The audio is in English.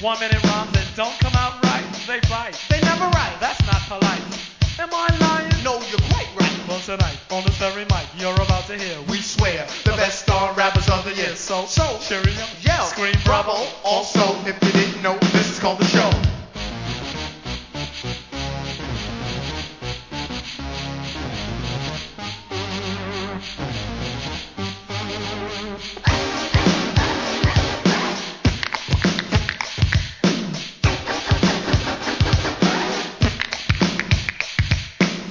1 minute rhymes that don't come out right, they fight. They never write. That's not polite. Am I lying? No, you're quite right. Well, tonight, on this very mic, you're about to hear. We swear, the best star rappers of the year. So, So, cheerio, yell, scream, bravo. Also, if you didn't know, this is called the